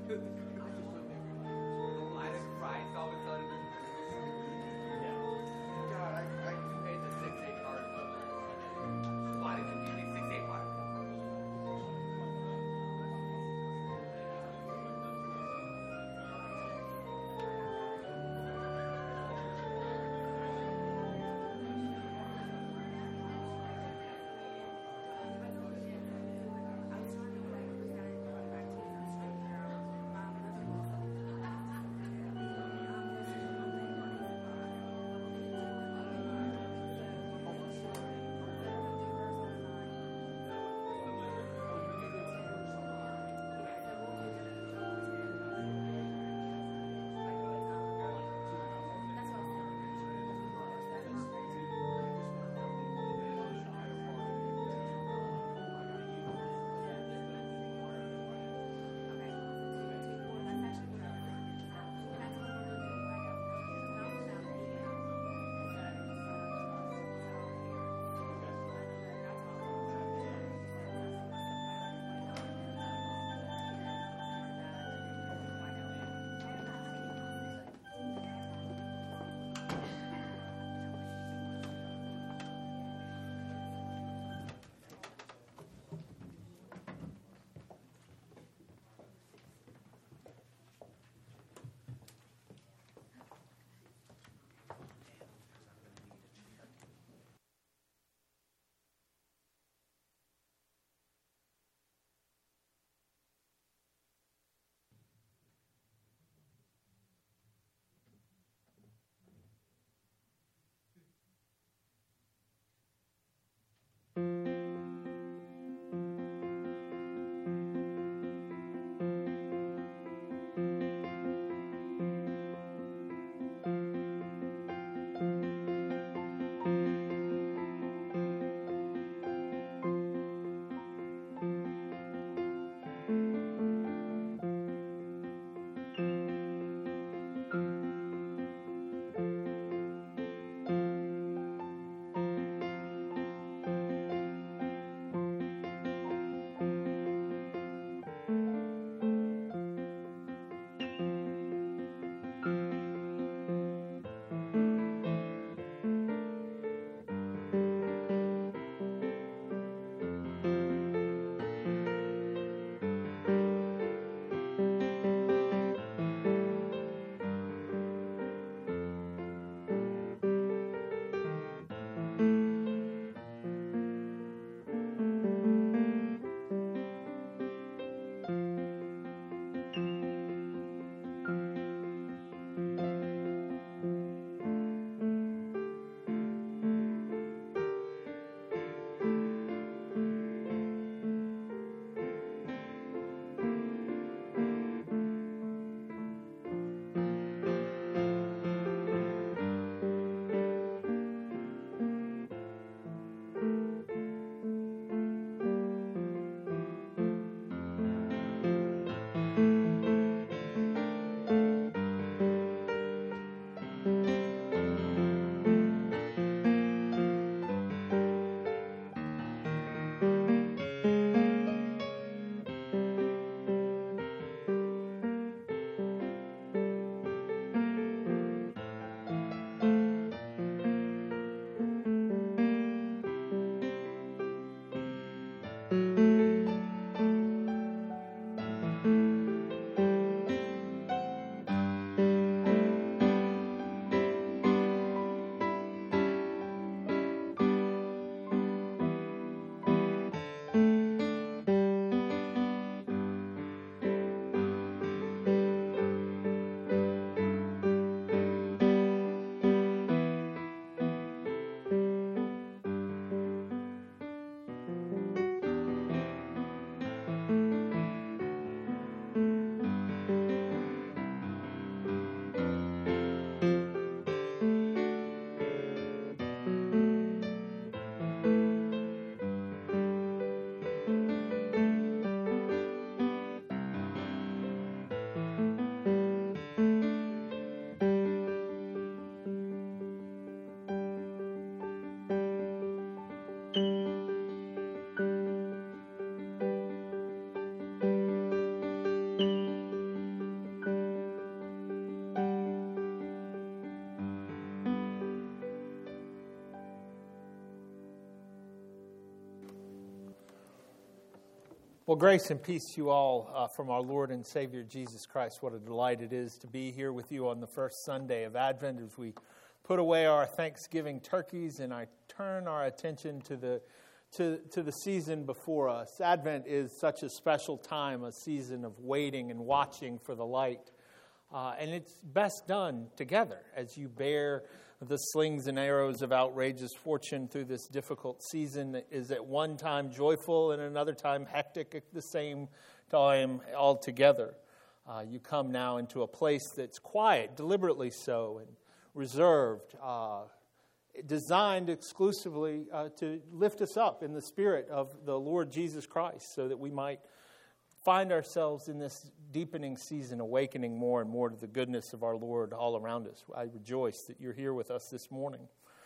Line of Christ all of a sudden. God, I paid the 6-8 card. Why did you give me 6-8 card? Well, grace and peace to you all from our Lord and Savior Jesus Christ. What a delight it is to be here with you on the first Sunday of Advent as we put away our Thanksgiving turkeys and I turn our attention to the season before us. Advent is such a special time, a season of waiting and watching for the light. And it's best done together as you bear the slings and arrows of outrageous fortune through this difficult season that is at one time joyful and another time hectic at the same time altogether. You come now into a place that's quiet, deliberately so, and reserved, designed exclusively to lift us up in the spirit of the Lord Jesus Christ so that we might find ourselves in this deepening season, awakening more and more to the goodness of our Lord all around us. I rejoice that you're here with us this morning.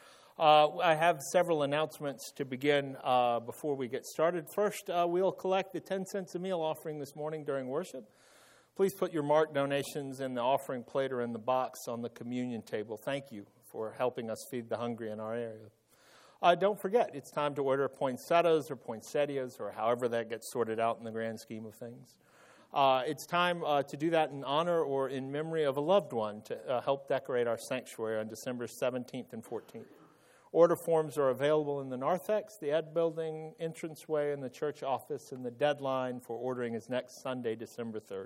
I have several announcements to begin before we get started. First, we'll collect the 10 cents a meal offering this morning during worship. Please put your marked donations in the offering plate or in the box on the communion table. Thank you for helping us feed the hungry in our area. Don't forget, it's time to order poinsettias or poinsettias or however that gets sorted out in the grand scheme of things. It's time to do that in honor or in memory of a loved one to help decorate our sanctuary on December 17th and 14th. Order forms are available in the narthex, the Ed Building, entranceway, and the church office, and the deadline for ordering is next Sunday, December 3rd.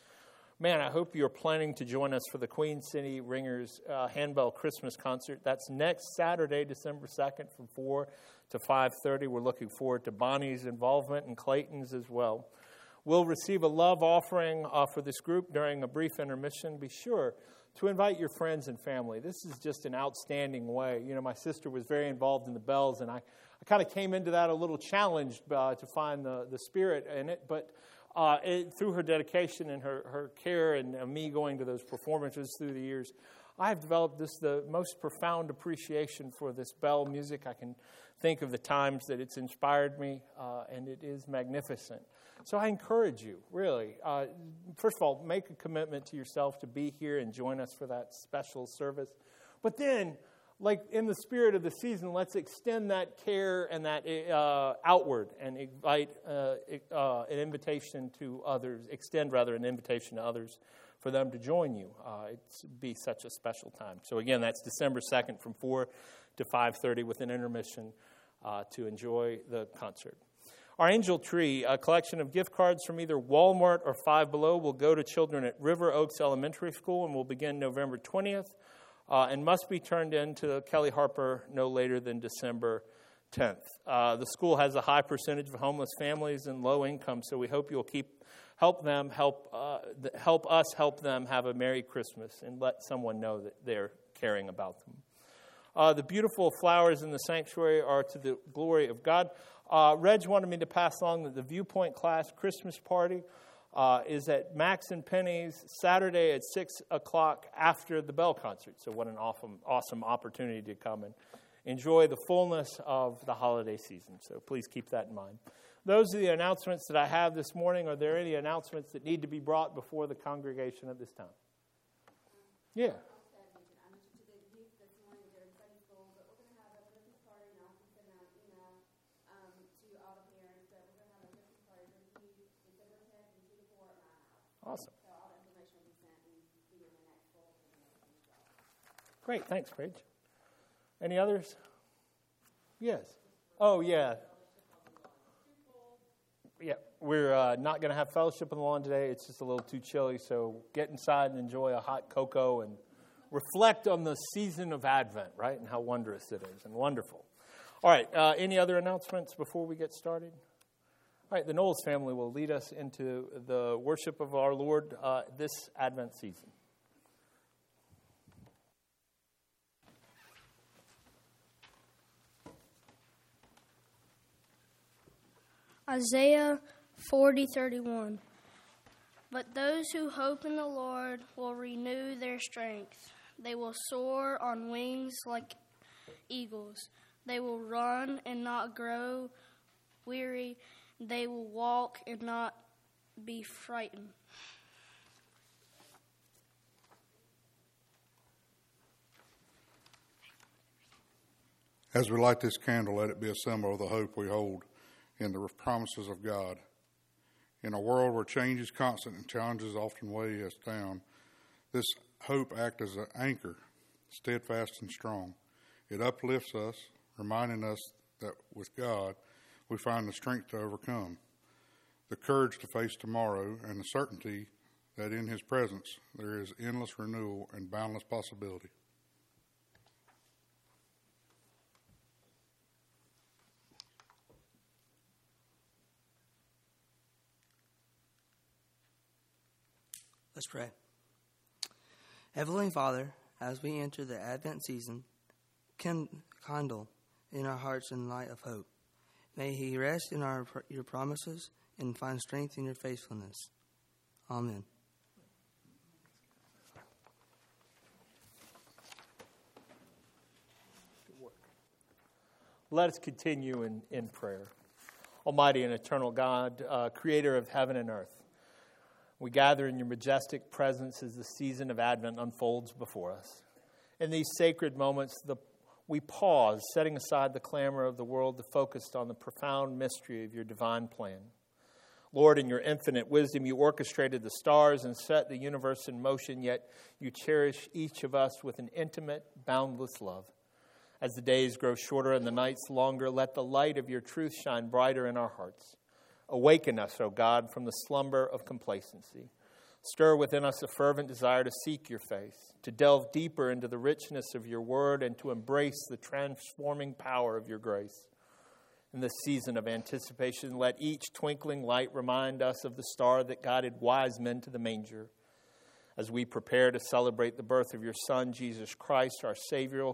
Man, I hope you're planning to join us for the Queen City Ringers Handbell Christmas concert. That's next Saturday, December 2nd from 4 to 5:30. We're looking forward to Bonnie's involvement and Clayton's as well. We'll receive a love offering for this group during a brief intermission. Be sure to invite your friends and family. This is just an outstanding way. You know, my sister was very involved in the bells, and I kind of came into that a little challenged to find the spirit in it, but through her dedication and her care and me going to those performances through the years, I have developed the most profound appreciation for this bell music. I can think of the times that it's inspired me, and it is magnificent. So I encourage you, really, first of all, make a commitment to yourself to be here and join us for that special service. But then, like in the spirit of the season, let's extend that care and that outward and invite an invitation to others, extend rather an invitation to others for them to join you. It'd be such a special time. So again, that's December 2nd from 4 to 5:30 with an intermission to enjoy the concert. Our Angel Tree, a collection of gift cards from either Walmart or Five Below, will go to children at River Oaks Elementary School and will begin November 20th. And must be turned in to Kelly Harper no later than December 10th. The school has a high percentage of homeless families and low income, so we hope you'll help us help them have a Merry Christmas and let someone know that they're caring about them. The beautiful flowers in the sanctuary are to the glory of God. Reg wanted me to pass along that the Viewpoint class Christmas party is at Max and Penny's Saturday at 6 o'clock after the Bell concert. So what an awesome opportunity to come and enjoy the fullness of the holiday season. So please keep that in mind. Those are the announcements that I have this morning. Are there any announcements that need to be brought before the congregation at this time? Yeah. Awesome. So all the information will be sent and be in the next full. Great, thanks, Paige. Any others? Yes. Oh, yeah. Yeah, we're not going to have fellowship on the lawn today. It's just a little too chilly, so get inside and enjoy a hot cocoa and reflect on the season of Advent, right, and how wondrous it is and wonderful. All right, any other announcements before we get started? All right, the Knowles family will lead us into the worship of our Lord this Advent season. Isaiah 40:31. But those who hope in the Lord will renew their strength. They will soar on wings like eagles. They will run and not grow weary. They will walk and not be frightened. As we light this candle, let it be a symbol of the hope we hold in the promises of God. In a world where change is constant and challenges often weigh us down, this hope acts as an anchor, steadfast and strong. It uplifts us, reminding us that with God, we find the strength to overcome, the courage to face tomorrow, and the certainty that in His presence there is endless renewal and boundless possibility. Let's pray. Heavenly Father, as we enter the Advent season, kindle in our hearts a light of hope. May He rest in your promises and find strength in your faithfulness. Amen. Let us continue in prayer. Almighty and eternal God, creator of heaven and earth, we gather in your majestic presence as the season of Advent unfolds before us. In these sacred moments, we pause, setting aside the clamor of the world to focus on the profound mystery of your divine plan. Lord, in your infinite wisdom, you orchestrated the stars and set the universe in motion, yet you cherish each of us with an intimate, boundless love. As the days grow shorter and the nights longer, let the light of your truth shine brighter in our hearts. Awaken us, O God, from the slumber of complacency. Stir within us a fervent desire to seek your face, to delve deeper into the richness of your word, and to embrace the transforming power of your grace. In this season of anticipation, let each twinkling light remind us of the star that guided wise men to the manger. As we prepare to celebrate the birth of your Son, Jesus Christ, our Savior,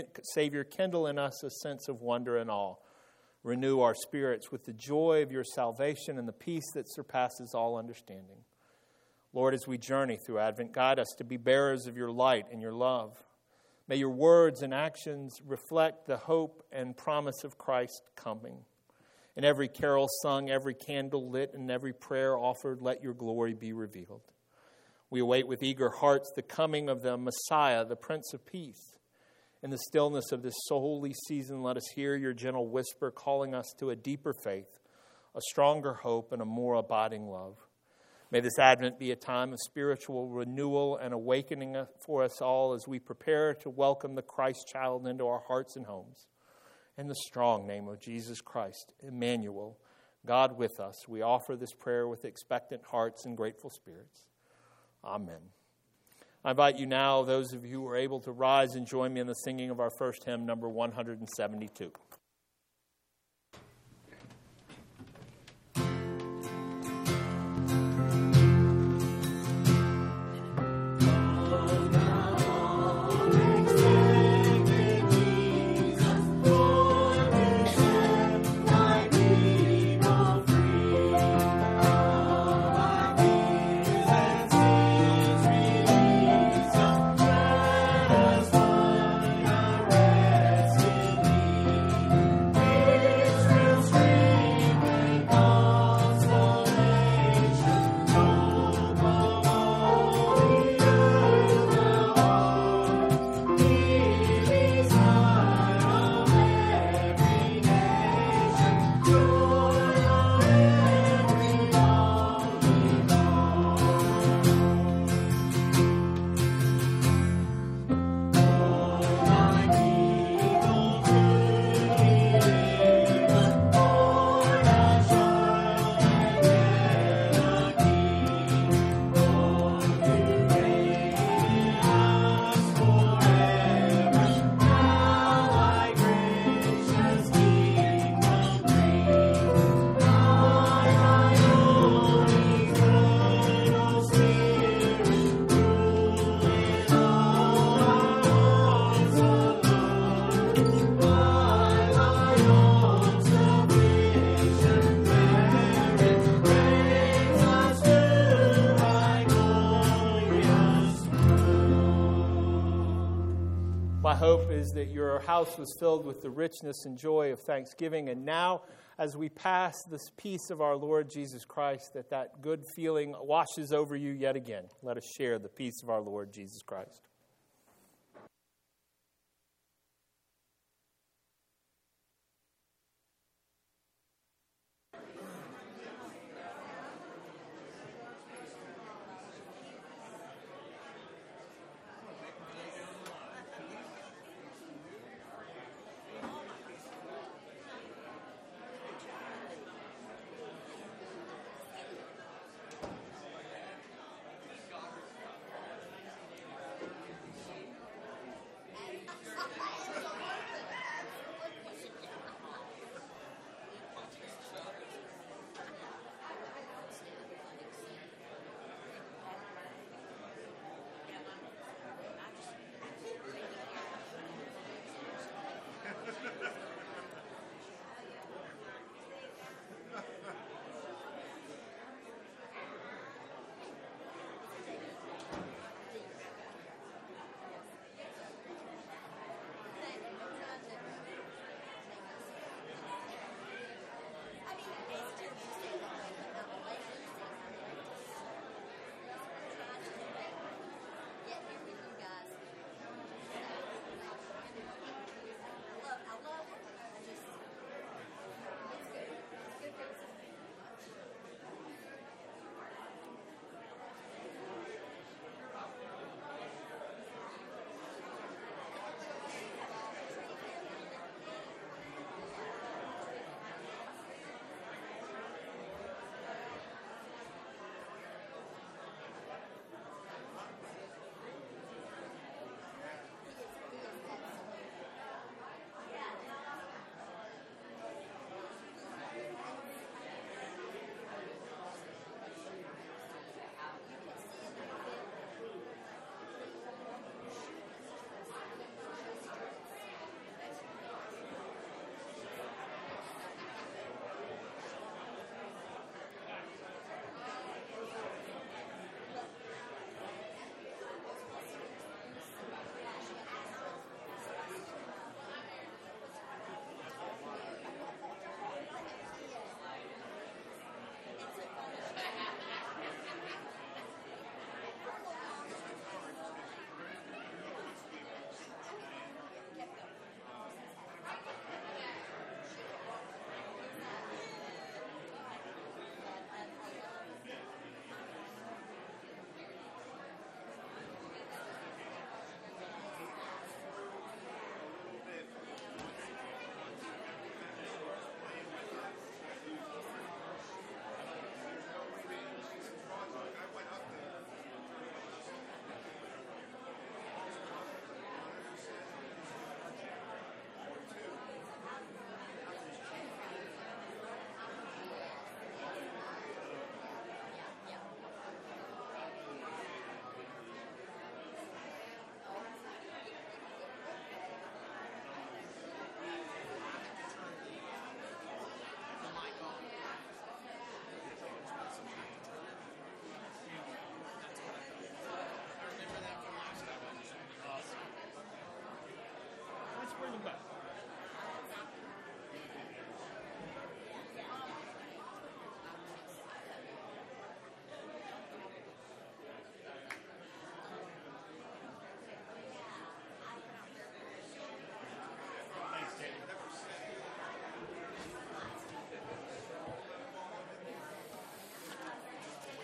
kindle in us a sense of wonder and awe. Renew our spirits with the joy of your salvation and the peace that surpasses all understanding. Lord, as we journey through Advent, guide us to be bearers of your light and your love. May your words and actions reflect the hope and promise of Christ coming. In every carol sung, every candle lit, and every prayer offered, let your glory be revealed. We await with eager hearts the coming of the Messiah, the Prince of Peace. In the stillness of this holy season, let us hear your gentle whisper calling us to a deeper faith, a stronger hope, and a more abiding love. May this Advent be a time of spiritual renewal and awakening for us all as we prepare to welcome the Christ child into our hearts and homes. In the strong name of Jesus Christ, Emmanuel, God with us, we offer this prayer with expectant hearts and grateful spirits. Amen. I invite you now, those of you who are able to rise and join me in the singing of our first hymn, number 172. My hope is that your house was filled with the richness and joy of thanksgiving. And now, as we pass this peace of our Lord Jesus Christ, that good feeling washes over you yet again. Let us share the peace of our Lord Jesus Christ.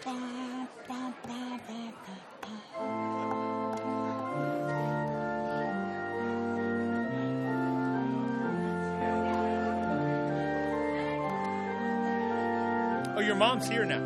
Oh, your mom's here now.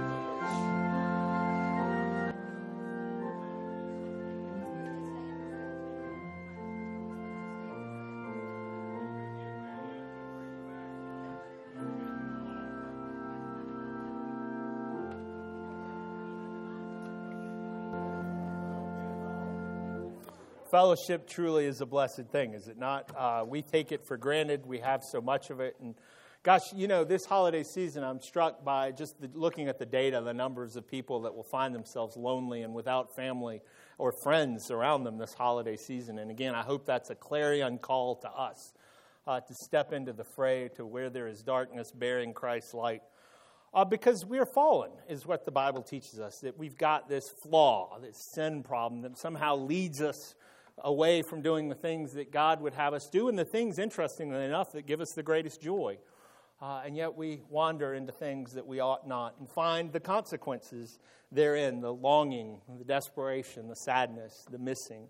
Fellowship truly is a blessed thing, is it not? We take it for granted. We have so much of it. And gosh, you know, this holiday season, I'm struck by just looking at the data, the numbers of people that will find themselves lonely and without family or friends around them this holiday season. And again, I hope that's a clarion call to us to step into the fray, to where there is darkness, bearing Christ's light. Because we are fallen, is what the Bible teaches us, that we've got this flaw, this sin problem that somehow leads us away from doing the things that God would have us do, and the things, interestingly enough, that give us the greatest joy. And yet we wander into things that we ought not, and find the consequences therein, the longing, the desperation, the sadness, the missing.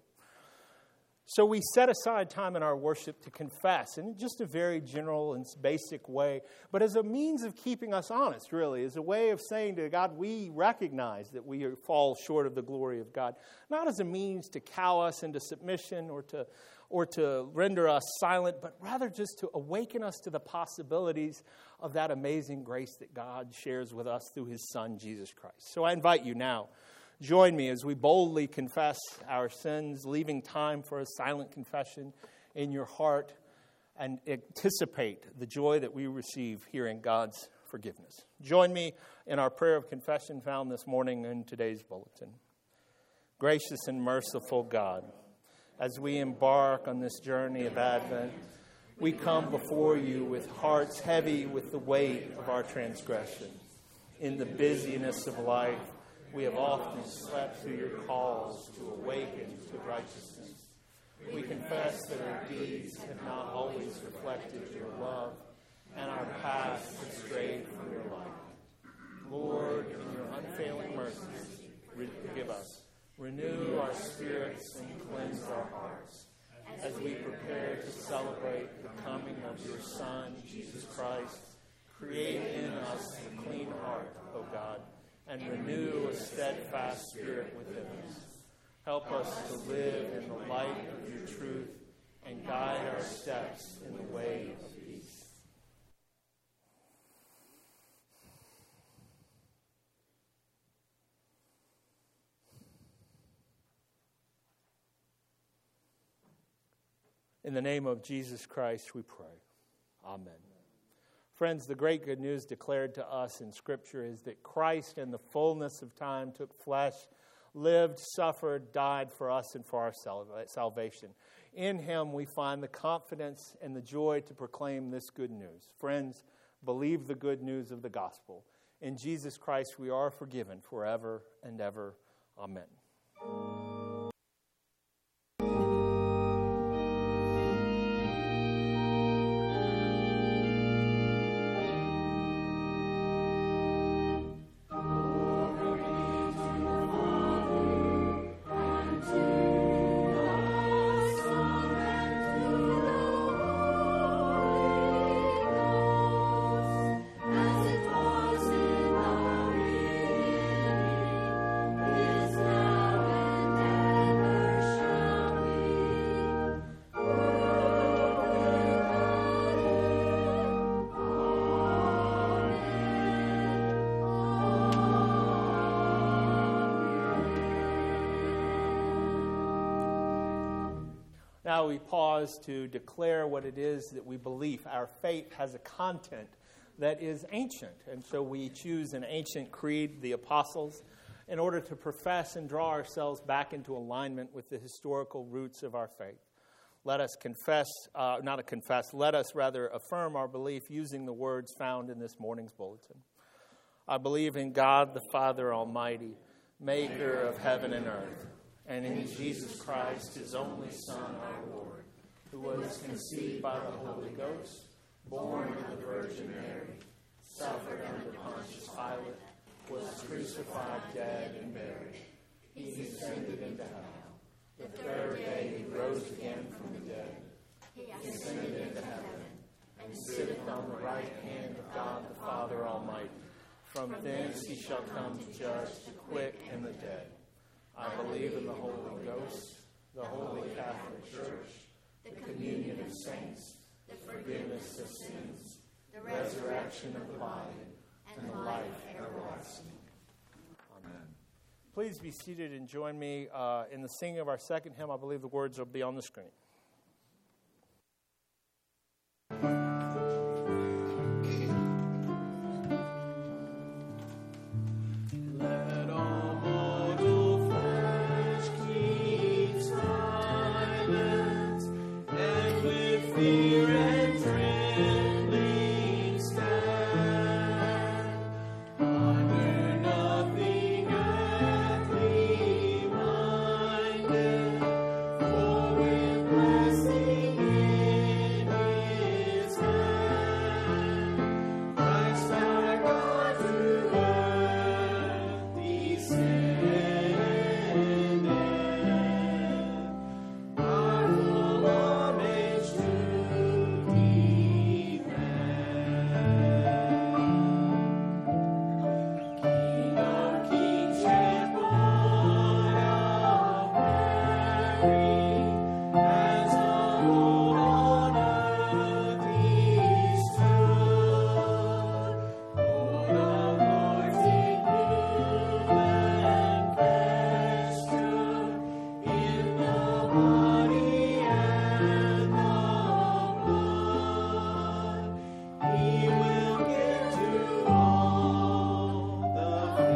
So we set aside time in our worship to confess in just a very general and basic way, but as a means of keeping us honest, really, as a way of saying to God, we recognize that we fall short of the glory of God, not as a means to cow us into submission or to render us silent, but rather just to awaken us to the possibilities of that amazing grace that God shares with us through His Son, Jesus Christ. So I invite you now, join me as we boldly confess our sins, leaving time for a silent confession in your heart, and anticipate the joy that we receive hearing God's forgiveness. Join me in our prayer of confession found this morning in today's bulletin. Gracious and merciful God, as we embark on this journey of Advent, we come before you with hearts heavy with the weight of our transgression. In the busyness of life, we have often slept through your calls to awaken to righteousness. We confess that our deeds have not always reflected your love, and our paths have strayed from your light. Lord, in your unfailing mercies, forgive us. Renew our spirits and cleanse our hearts as we prepare to celebrate the coming of your Son, Jesus Christ. Create in us a clean heart, O God, and renew a steadfast spirit within us. Help us to live in the light of your truth and guide our steps in the way of peace. In the name of Jesus Christ, we pray. Amen. Friends, the great good news declared to us in Scripture is that Christ, in the fullness of time, took flesh, lived, suffered, died for us and for our salvation. In Him, we find the confidence and the joy to proclaim this good news. Friends, believe the good news of the gospel. In Jesus Christ, we are forgiven forever and ever. Amen. Now we pause to declare what it is that we believe. Our faith has a content that is ancient, and so we choose an ancient creed, the Apostles', in order to profess and draw ourselves back into alignment with the historical roots of our faith. Let us let us rather affirm our belief using the words found in this morning's bulletin. I believe in God the Father Almighty, maker of heaven and earth, and in Jesus Christ, His only Son, our Lord, who was conceived by the Holy Ghost, born of the Virgin Mary, suffered under Pontius Pilate, was crucified, dead, and buried. He descended into hell. The third day he rose again from the dead. He ascended into heaven, and sitteth on the right hand of God the Father Almighty. From thence he shall come to judge the quick and the dead. I believe in the Holy Ghost, the Holy Catholic Church, the communion of saints, the forgiveness of sins, the resurrection of the body, and the life everlasting. Amen. Please be seated and join me in the singing of our second hymn. I believe the words will be on the screen. Let all mortal flesh keep silence, and with fear and trembling stand, under nothing earthly minded, for with blessing in His hand, Christ our God to earth descended. Our full homage to defend. King of kings, shepherd of Mary, as the Lord on earth He stood, Lord of lords in human flesh stood, in the body and the blood. He will give to all the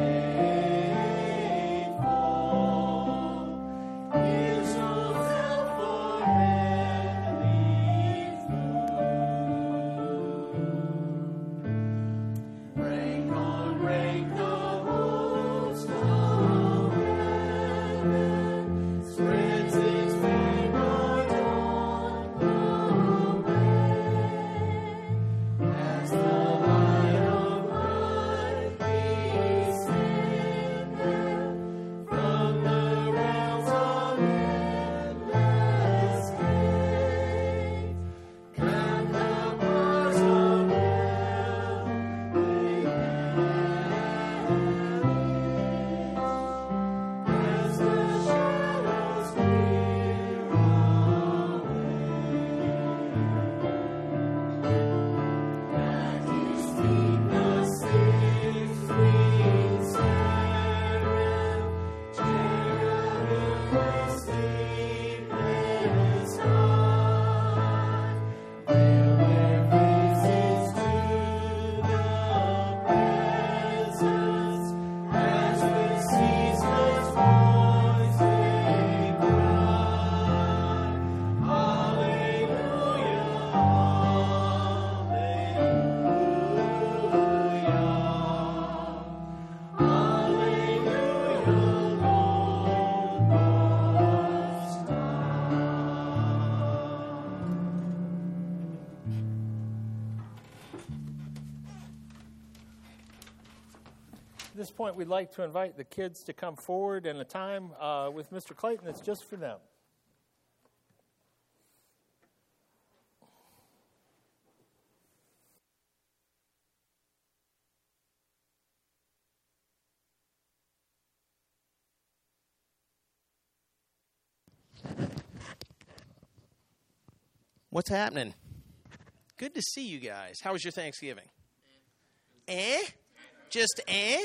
faithful His own health for heavenly food. Rank on rank the host of heaven spreads its vanguard on the way, as the light of light descended from the realms of endless hate. Can the bars of hell lay as the shadows clear away? At His feet the six-winged seraphim, cherubim sleepless high, veil their faces to the presence, as with ceaseless voice they cry, Alleluia, Alleluia, Alleluia, Lord Most High. At this point, we'd like to invite the kids to come forward in a time with Mr. Clayton that's just for them. What's happening? Good to see you guys. How was your Thanksgiving? Just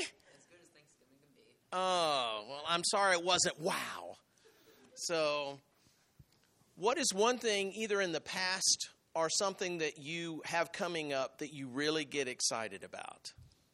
Oh, well, I'm sorry it wasn't wow. So, what is one thing either in the past or something that you have coming up that you really get excited about?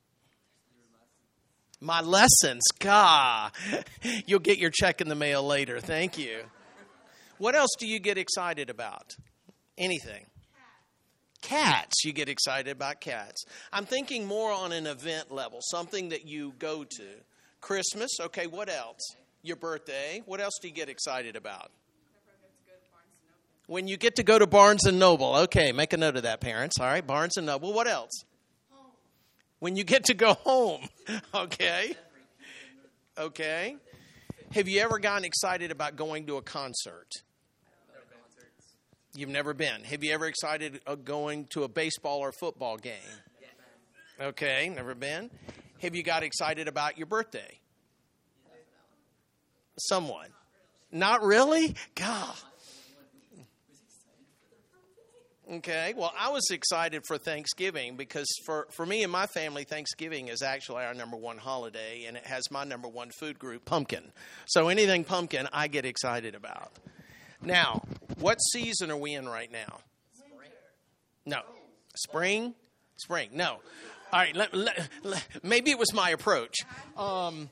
My lessons. God, you'll get your check in the mail later. Thank you. What else do you get excited about? Anything? Cats. You get excited about cats. I'm thinking more on an event level, something that you go to. Christmas. Okay, what else? Your birthday. What else do you get excited about? When you get to go to Barnes & Noble. Okay, make a note of that, parents. All right, Barnes & Noble. What else? When you get to go home. Okay? Okay? Have you ever gotten excited about going to a concert? You've never been. Have you ever excited going to a baseball or football game? Okay, never been. Have you got excited about your birthday? Someone. Not really? God. Okay, well, I was excited for Thanksgiving because for me and my family, Thanksgiving is actually our number one holiday, and it has my number one food group, pumpkin. So anything pumpkin, I get excited about. Now, what season are we in right now? Spring. No. Spring? Spring. No. All right, maybe it was my approach. On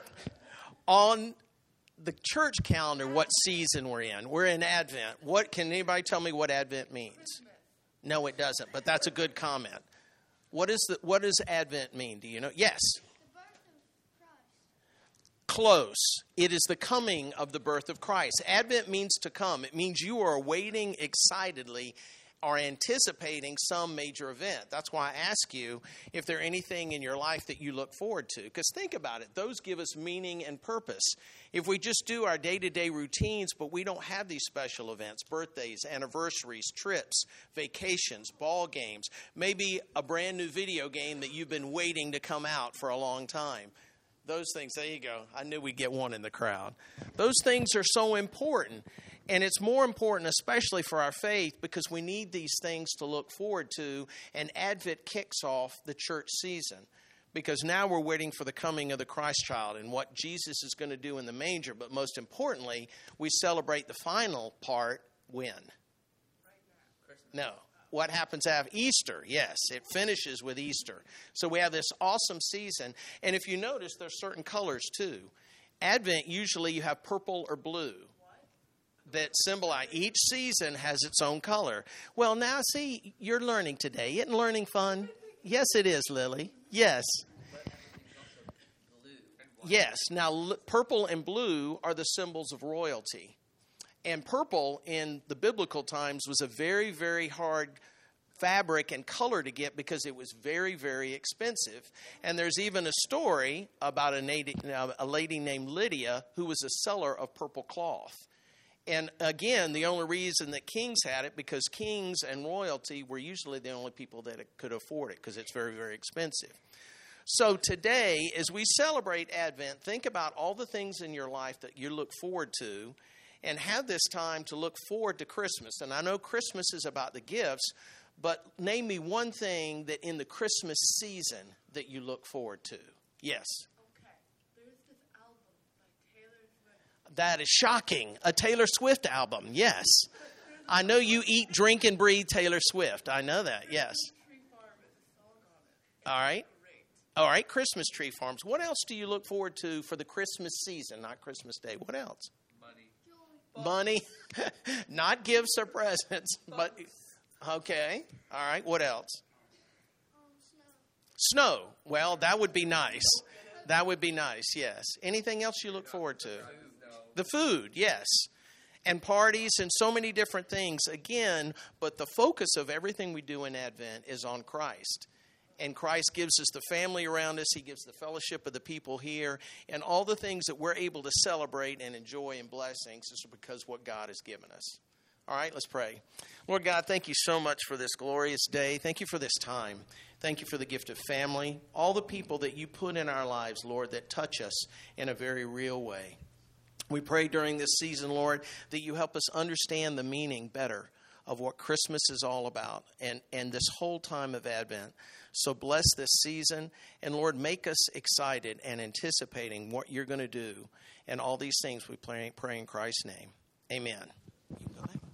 the church calendar, what season we're in? We're in Advent. Can anybody tell me what Advent means? No, it doesn't, but that's a good comment. What does Advent mean? Do you know? Yes. Close. It is the coming of the birth of Christ. Advent means to come. It means you are waiting excitedly or anticipating some major event. That's why I ask you if there's anything in your life that you look forward to. Because think about it. Those give us meaning and purpose. If we just do our day-to-day routines, but we don't have these special events, birthdays, anniversaries, trips, vacations, ball games, maybe a brand new video game that you've been waiting to come out for a long time. Those things, there you go. I knew we'd get one in the crowd. Those things are so important. And it's more important, especially for our faith, because we need these things to look forward to. And Advent kicks off the church season, because now we're waiting for the coming of the Christ child and what Jesus is going to do in the manger. But most importantly, we celebrate the final part when? No. What happens after Easter? Yes, it finishes with Easter. So we have this awesome season. And if you notice, there's certain colors too. Advent, usually you have purple or blue that symbolize. Each season has its own color. Well, now see, you're learning today. Isn't learning fun? Yes, it is, Lily. Yes. Yes. Now, purple and blue are the symbols of royalty. And purple in the biblical times was a very, very hard fabric and color to get because it was very, very expensive. And there's even a story about a lady named Lydia who was a seller of purple cloth. And again, the only reason that kings had it, because kings and royalty were usually the only people that could afford it, because it's very, very expensive. So today, as we celebrate Advent, think about all the things in your life that you look forward to, and have this time to look forward to Christmas. And I know Christmas is about the gifts, but name me one thing that in the Christmas season that you look forward to. Yes. That is shocking. A Taylor Swift album, yes. I know you eat, drink, and breathe Taylor Swift. I know that, yes. All right. All right, Christmas tree farms. What else do you look forward to for the Christmas season, not Christmas Day? What else? Money. Not gifts or presents, but, okay. All right, what else? Snow. Well, that would be nice. That would be nice, yes. Anything else you look forward to? The food, yes. And parties and so many different things. Again, but the focus of everything we do in Advent is on Christ. And Christ gives us the family around us. He gives the fellowship of the people here. And all the things that we're able to celebrate and enjoy and blessings is because of what God has given us. All right, let's pray. Lord God, thank you so much for this glorious day. Thank you for this time. Thank you for the gift of family. All the people that you put in our lives, Lord, that touch us in a very real way. We pray during this season, Lord, that you help us understand the meaning better of what Christmas is all about and this whole time of Advent. So bless this season, and Lord, make us excited and anticipating what you're going to do. And all these things we pray in Christ's name. Amen. You go ahead.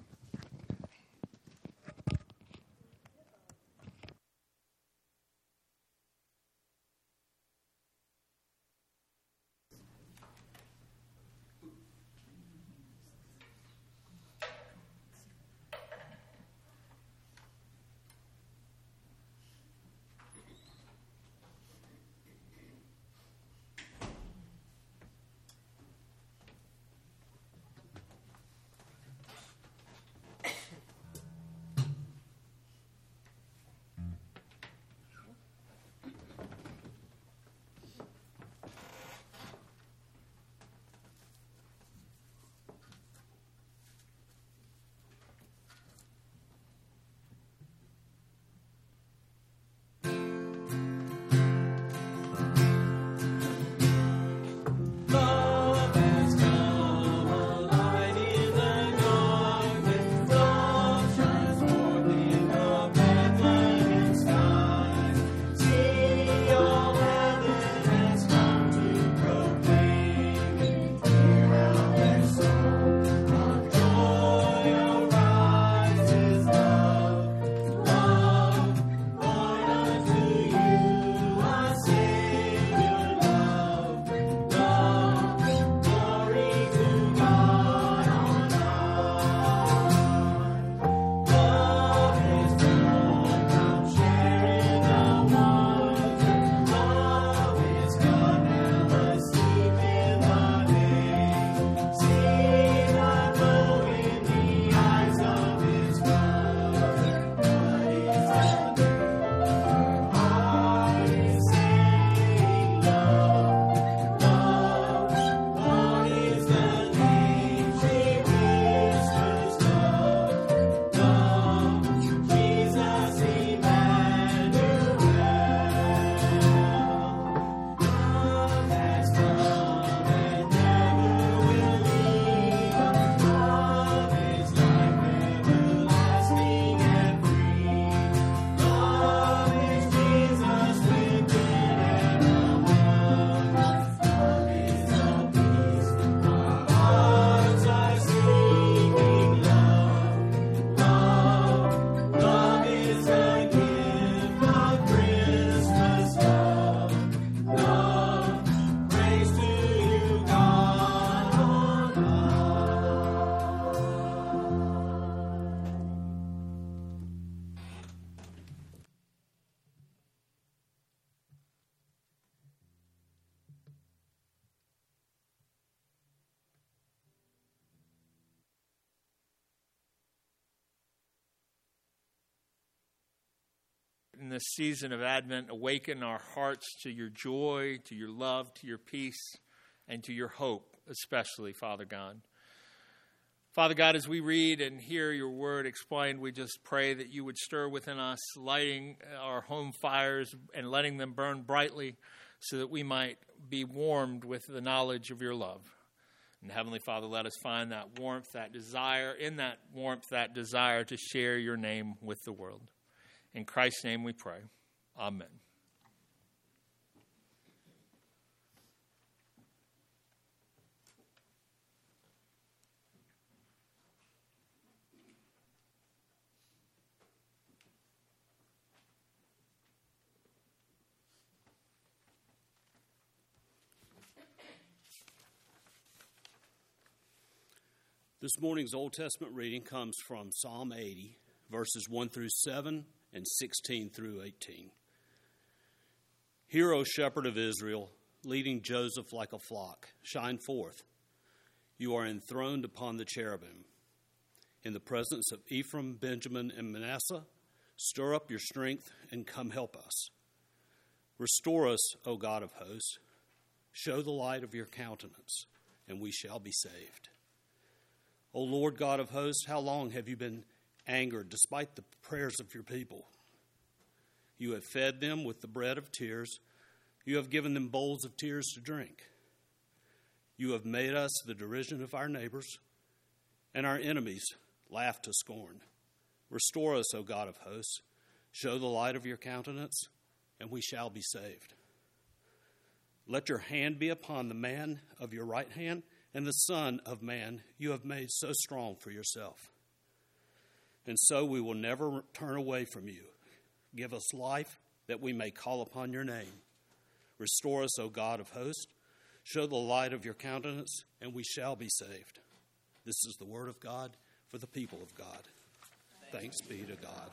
this season of Advent, awaken our hearts to your joy, to your love, to your peace, and to your hope, especially, Father God. Father God, as we read and hear your word explained, we just pray that you would stir within us, lighting our home fires and letting them burn brightly so that we might be warmed with the knowledge of your love. And Heavenly Father, let us find that warmth, that desire, in that warmth, that desire to share your name with the world. In Christ's name we pray. Amen. This morning's Old Testament reading comes from Psalm 80, verses 1 through 7 and 16 through 18. Hear, O shepherd of Israel, leading Joseph like a flock, shine forth. You are enthroned upon the cherubim. In the presence of Ephraim, Benjamin, and Manasseh, stir up your strength and come help us. Restore us, O God of hosts. Show the light of your countenance, and we shall be saved. O Lord God of hosts, how long have you been angered despite the prayers of your people? You have fed them with the bread of tears. You have given them bowls of tears to drink. You have made us the derision of our neighbors, and our enemies laugh to scorn. Restore us, O God of hosts. Show the light of your countenance, and we shall be saved. Let your hand be upon the man of your right hand, and the Son of Man you have made so strong for yourself. And so we will never turn away from you. Give us life that we may call upon your name. Restore us, O God of hosts. Show the light of your countenance, and we shall be saved. This is the word of God for the people of God. Thanks be to God.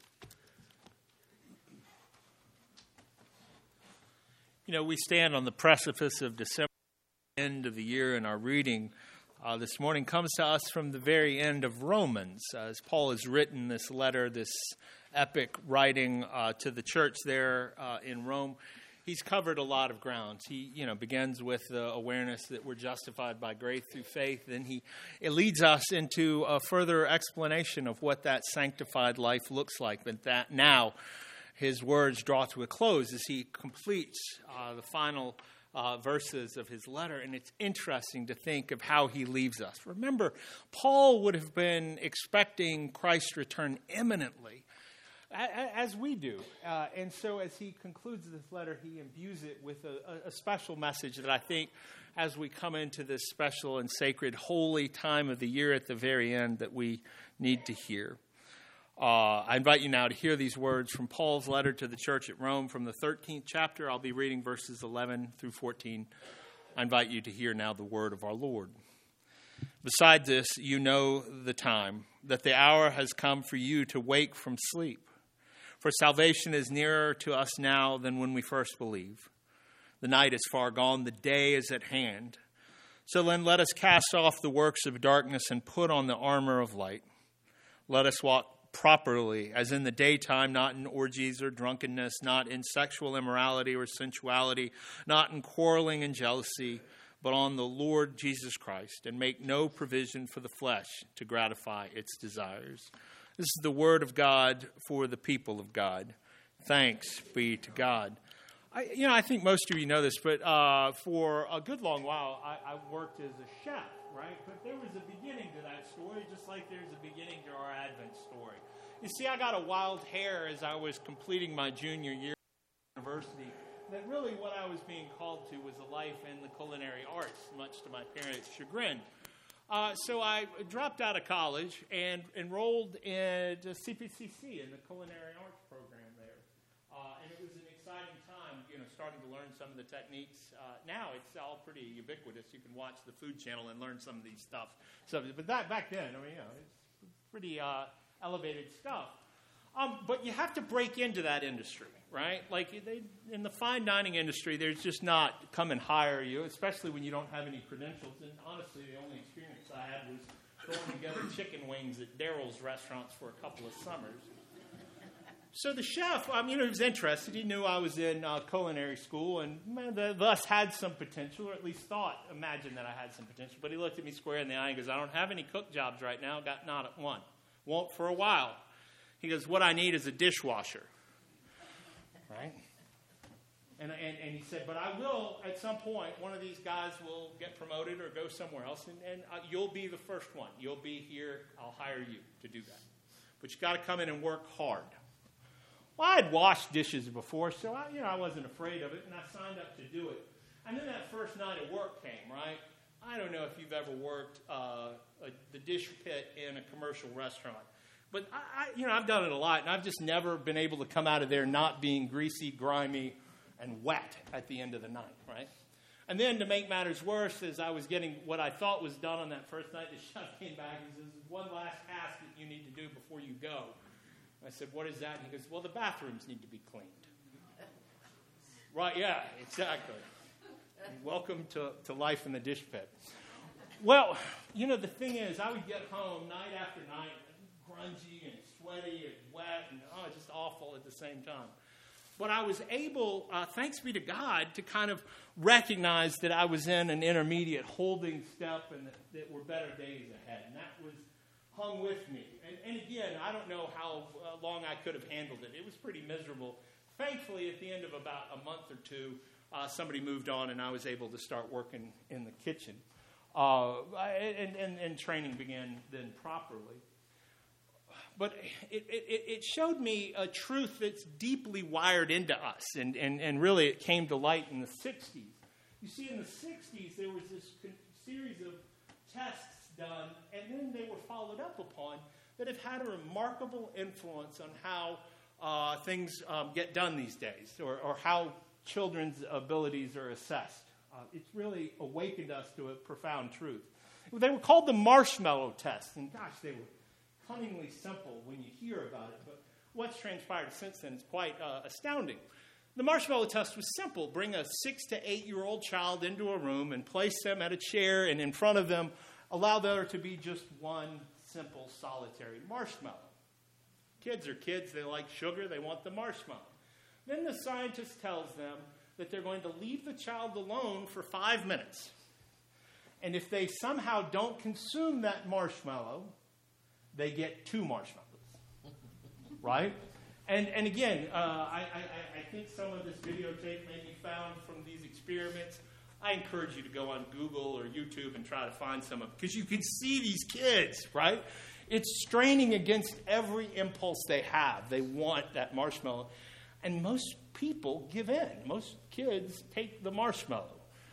You know, we stand on the precipice of December, end of the year, and our reading this morning comes to us from the very end of Romans. As Paul has written this letter, this epic writing to the church there in Rome, he's covered a lot of grounds. He, begins with the awareness that we're justified by grace through faith. Then it leads us into a further explanation of what that sanctified life looks like. But that now his words draw to a close as he completes the final verses of his letter, and it's interesting to think of how he leaves us. Remember, Paul would have been expecting Christ's return imminently, as we do. And so as he concludes this letter, he imbues it with a special message that I think, as we come into this special and sacred, holy time of the year at the very end, that we need to hear. I invite you now to hear these words from Paul's letter to the church at Rome from the 13th chapter. I'll be reading verses 11 through 14. I invite you to hear now the word of our Lord. Besides this, you know the time, that the hour has come for you to wake from sleep. For salvation is nearer to us now than when we first believed. The night is far gone, the day is at hand. So then let us cast off the works of darkness and put on the armor of light. Let us walk properly, as in the daytime, not in orgies or drunkenness, not in sexual immorality or sensuality, not in quarreling and jealousy, but on the Lord Jesus Christ, and make no provision for the flesh to gratify its desires. This is the word of God for the people of God. Thanks be to God. I think most of you know this, but for a good long while, I worked as a chef, right? But there was a beginning to that story, just like there's a beginning to our Advent story. You see, I got a wild hair as I was completing my junior year at university, that really what I was being called to was a life in the culinary arts, much to my parents' chagrin. So I dropped out of college and enrolled in CPCC in the culinary arts program there. And it was an exciting time, starting to learn some of the techniques. Now it's all pretty ubiquitous. You can watch the Food Channel and learn some of these stuff. But back then, it's pretty elevated stuff. But you have to break into that industry, right? Like in the fine dining industry, there's just not come and hire you, especially when you don't have any credentials. And honestly, the only experience I had was throwing together chicken wings at Daryl's restaurants for a couple of summers. So the chef, he was interested. He knew I was in culinary school and thus had some potential, or at least imagined that I had some potential. But he looked at me square in the eye and goes, I don't have any cook jobs right now. Got not at one. Won't for a while. He goes, what I need is a dishwasher. Right? And he said, but I will, at some point, one of these guys will get promoted or go somewhere else, and you'll be the first one. You'll be here. I'll hire you to do that. But you got to come in and work hard. Well, I had washed dishes before, so I wasn't afraid of it, and I signed up to do it. And then that first night of work came, right? I don't know if you've ever worked the dish pit in a commercial restaurant, but I've done it a lot, and I've just never been able to come out of there not being greasy, grimy, and wet at the end of the night, right? And then to make matters worse, as I was getting what I thought was done on that first night, the chef came back and says, one last task that you need to do before you go. I said, what is that? And he goes, well, the bathrooms need to be cleaned. Right, yeah, exactly. Welcome to life in the dish pit. Well, the thing is, I would get home night after night, grungy and sweaty and wet and just awful at the same time. But I was able, thanks be to God, to kind of recognize that I was in an intermediate holding step and that were better days ahead. And that was hung with me. And again, I don't know how long I could have handled it. It was pretty miserable. Thankfully, at the end of about a month or two, somebody moved on, and I was able to start working in the kitchen. And training began then properly. But it showed me a truth that's deeply wired into us, and really it came to light in the 60s. You see, in the 60s, there was this series of tests done, and then they were followed up upon that have had a remarkable influence on how things get done these days, or how children's abilities are assessed. It's really awakened us to a profound truth. They were called the marshmallow test, and gosh, they were cunningly simple when you hear about it, but what's transpired since then is quite astounding. The marshmallow test was simple. Bring a 6 to 8 year old child into a room and place them at a chair, and in front of them allow there to be just one simple solitary marshmallow. Kids are kids. They like sugar. They want the marshmallow. Then the scientist tells them that they're going to leave the child alone for 5 minutes. And if they somehow don't consume that marshmallow, they get 2 marshmallows, right? And again, I think some of this videotape may be found from these experiments. I encourage you to go on Google or YouTube and try to find some of it, because you can see these kids, right? It's straining against every impulse they have. They want that marshmallow. And most people give in. Most kids take the marshmallow.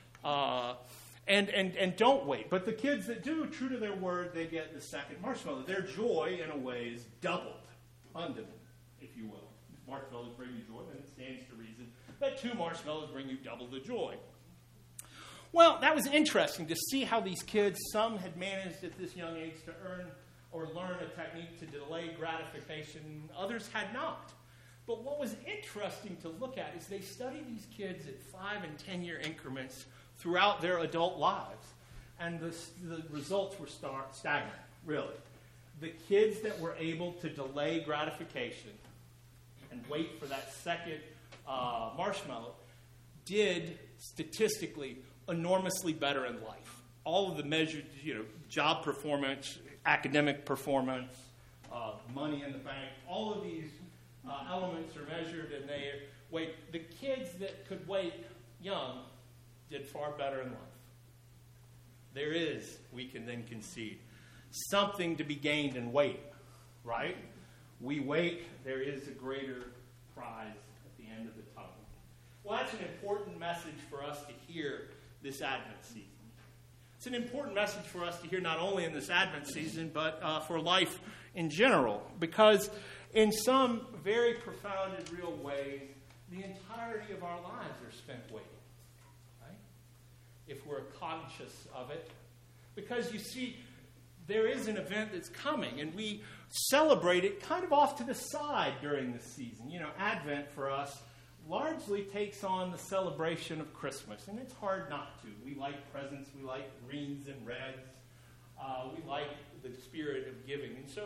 And don't wait. But the kids that do, true to their word, they get the second marshmallow. Their joy, in a way, is doubled, undimmed, if you will. If marshmallows bring you joy, then it stands to reason that 2 marshmallows bring you double the joy. Well, that was interesting to see how these kids, some had managed at this young age to earn or learn a technique to delay gratification. Others had not. But what was interesting to look at is they studied these kids at 5 and 10 year increments throughout their adult lives. And the results were staggering, really. The kids that were able to delay gratification and wait for that second marshmallow did statistically enormously better in life. All of the measured, job performance, academic performance, money in the bank, all of these elements are measured, and they wait. The kids that could wait young did far better in life. There is, we can then concede, something to be gained in waiting, right? We wait, there is a greater prize at the end of the tunnel. Well, that's an important message for us to hear this Advent season. It's an important message for us to hear not only in this Advent season, but for life in general, because in some very profound and real ways, the entirety of our lives are spent waiting, right? If we're conscious of it. Because you see, there is an event that's coming, and we celebrate it kind of off to the side during this season. Advent for us largely takes on the celebration of Christmas, and it's hard not to. We like presents, we like greens and reds, we like the spirit of giving. And so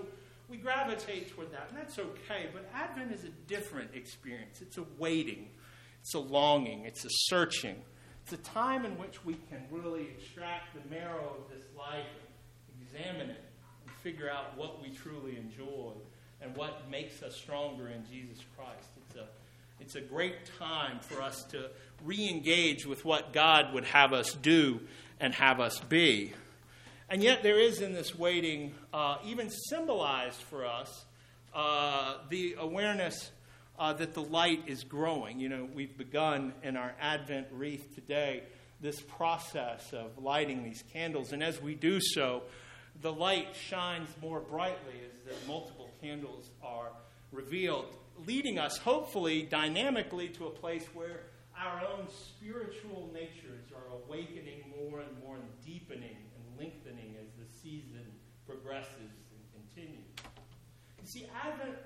we gravitate toward that, and that's okay. But Advent is a different experience. It's a waiting. It's a longing. It's a searching. It's a time in which we can really extract the marrow of this life and examine it and figure out what we truly enjoy and what makes us stronger in Jesus Christ. It's a great time for us to re-engage with what God would have us do and have us be. And yet there is in this waiting, even symbolized for us, the awareness that the light is growing. You know, we've begun in our Advent wreath today this process of lighting these candles. And as we do so, the light shines more brightly as the multiple candles are revealed, leading us, hopefully, dynamically to a place where our own spiritual natures are awakening more and more and deepening and lengthening as the season progresses and continues. You see, Advent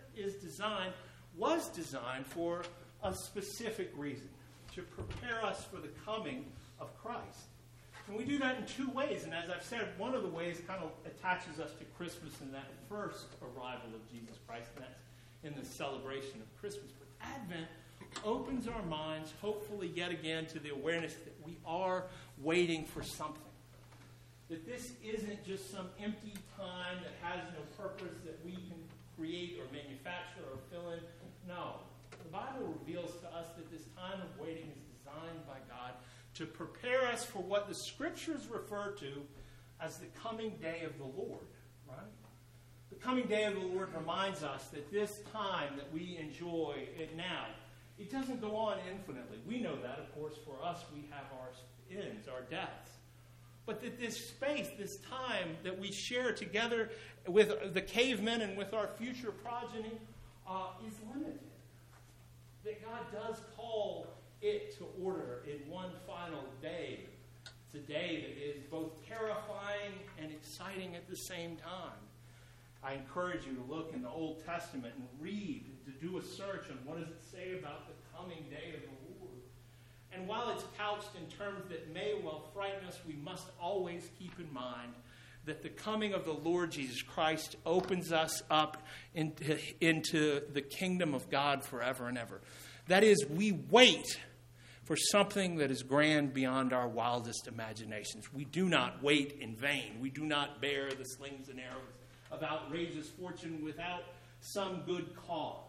was designed for a specific reason, to prepare us for the coming of Christ. And we do that in two ways. And as I've said, one of the ways kind of attaches us to Christmas and that first arrival of Jesus Christ, and that's in the celebration of Christmas. But Advent opens our minds, hopefully yet again, to the awareness that we are waiting for something. That this isn't just some empty time that has no purpose that we can create or manufacture or fill in. No. The Bible reveals to us that this time of waiting is designed by God to prepare us for what the Scriptures refer to as the coming day of the Lord, right? The coming day of the Lord reminds us that this time that we enjoy it now, it doesn't go on infinitely. We know that, of course, for us, we have our ends, our deaths. But that this space, this time that we share together with the cavemen and with our future progeny is limited. That God does call it to order in one final day. It's a day that is both terrifying and exciting at the same time. I encourage you to look in the Old Testament and read, to do a search on what does it say about the coming day of the Lord. And while it's couched in terms that may well frighten us, we must always keep in mind that the coming of the Lord Jesus Christ opens us up into the kingdom of God forever and ever. That is, we wait for something that is grand beyond our wildest imaginations. We do not wait in vain. We do not bear the slings and arrows of outrageous fortune without some good cause.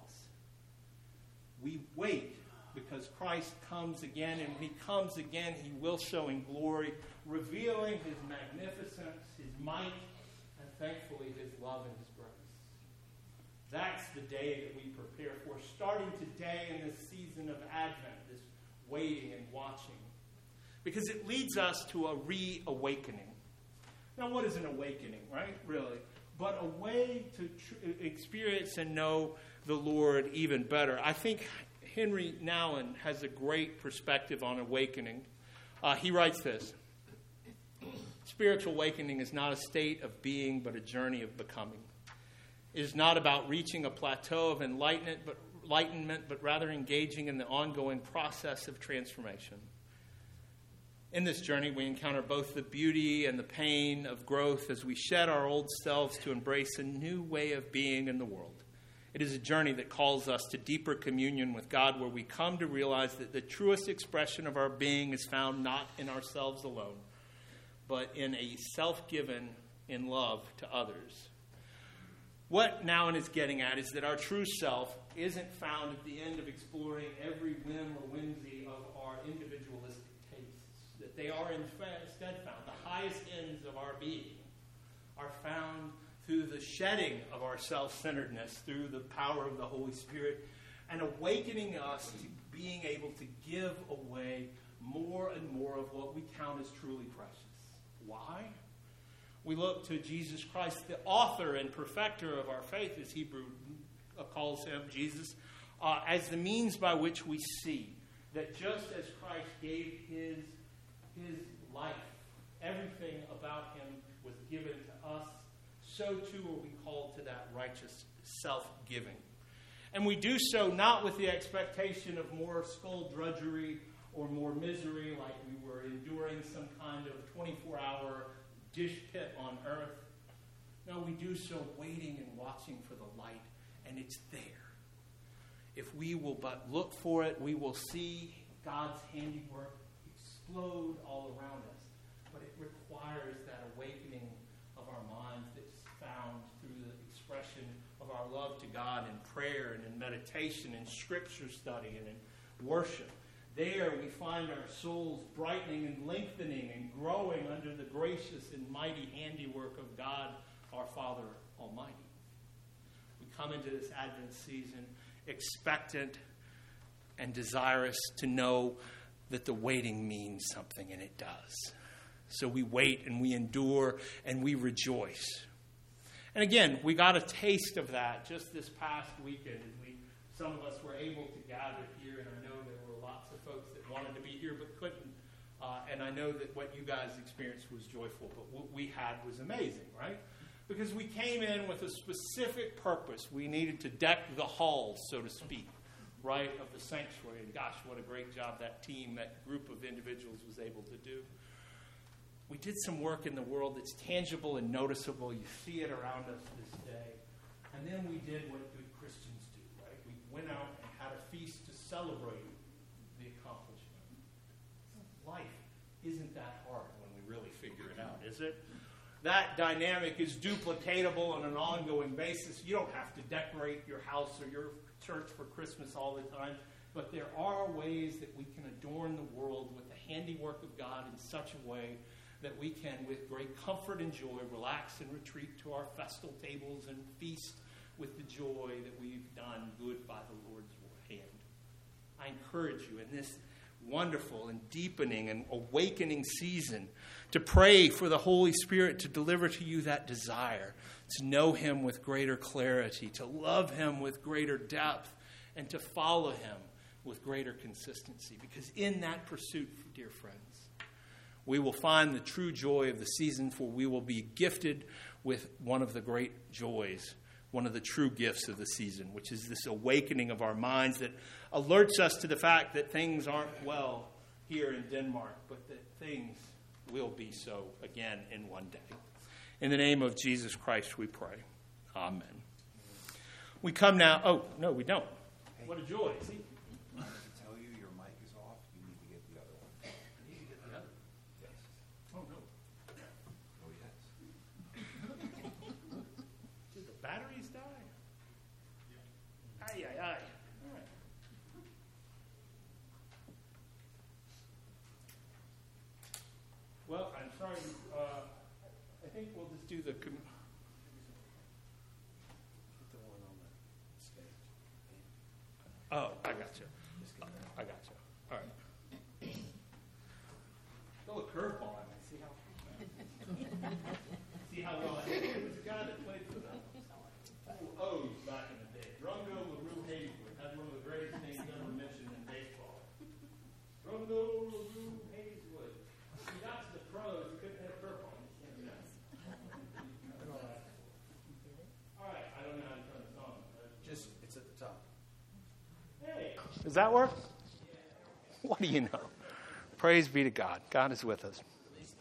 We wait because Christ comes again, and when he comes again, he will show in glory, revealing his magnificence, his might, and thankfully his love and his grace. That's the day that we prepare for, starting today in this season of Advent, this waiting and watching, because it leads us to a reawakening. Now, what is an awakening, right? Really? But a way to experience and know the Lord even better. I think Henry Nouwen has a great perspective on awakening. He writes this: spiritual awakening is not a state of being, but a journey of becoming. It is not about reaching a plateau of enlightenment, but rather engaging in the ongoing process of transformation. In this journey, we encounter both the beauty and the pain of growth as we shed our old selves to embrace a new way of being in the world. It is a journey that calls us to deeper communion with God, where we come to realize that the truest expression of our being is found not in ourselves alone, but in a self-given in love to others. What Nouwen is getting at is that our true self isn't found at the end of exploring every whim or whimsy of our individualistic tastes. That they are instead found, the highest ends of our being are found through the shedding of our self-centeredness, through the power of the Holy Spirit, and awakening us to being able to give away more and more of what we count as truly precious. Why? We look to Jesus Christ, the author and perfecter of our faith, as Hebrew calls him, Jesus, as the means by which we see that just as Christ gave his life, everything about him was given to us, so too are we called to that righteous self-giving. And we do so not with the expectation of more skulldrudgery or more misery, like we were enduring some kind of 24-hour dish pit on earth. No, we do so waiting and watching for the light, and it's there. If we will but look for it, we will see God's handiwork explode all around us. But it requires that awakening of our minds that's found through the expression of our love to God in prayer and in meditation and scripture study and in worship. There we find our souls brightening and lengthening and growing under the gracious and mighty handiwork of God, our Father Almighty. We come into this Advent season expectant and desirous to know that the waiting means something, and it does. So we wait and we endure and we rejoice. And again, we got a taste of that just this past weekend. Some of us were able to gather here, and I know there were lots of folks that wanted to be here but couldn't. And I know that what you guys experienced was joyful, but what we had was amazing, right? Because we came in with a specific purpose. We needed to deck the halls, so to speak, right, of the sanctuary. And gosh, what a great job that team, that group of individuals was able to do. We did some work in the world that's tangible and noticeable. You see it around us this day. And then we did what good Christians do, right? We went out and had a feast to celebrate the accomplishment. Life isn't that hard when we really figure it out, is it? That dynamic is duplicatable on an ongoing basis. You don't have to decorate your house or your church for Christmas all the time, but there are ways that we can adorn the world with the handiwork of God in such a way that we can, with great comfort and joy, relax and retreat to our festal tables and feast with the joy that we've done good by the Lord's hand. I encourage you in this wonderful and deepening and awakening season to pray for the Holy Spirit to deliver to you that desire, to know Him with greater clarity, to love Him with greater depth, and to follow Him with greater consistency. Because in that pursuit, dear friends, we will find the true joy of the season, for we will be gifted with one of the great joys, one of the true gifts of the season, which is this awakening of our minds that alerts us to the fact that things aren't well here in Denmark, but that things will be so again in one day. In the name of Jesus Christ we pray. Amen. We come now. Oh, no, we don't. What a joy. See? I wanted to tell you your mic is off. You need to get the other one. I need to get the other. Yes. Oh, no. Oh, yes. Did the batteries die? Aye, aye, aye. All right. Well, I'm sorry. I think we'll just do the... Put the one on the stage. Oh, I got you. I got you. All right. Throw a curveball at me. See how well I did. It was a guy that played for them. O's back in the day. Drungo LaRue Hayeswood had one of the greatest names ever mentioned in baseball. Drungo LaRue Hayeswood. He got to the pros. He couldn't hit a curveball. All right. I don't know how to turn this on. Just, it's at the top. Hey. Does that work? What do you know? Praise be to God. God is with us.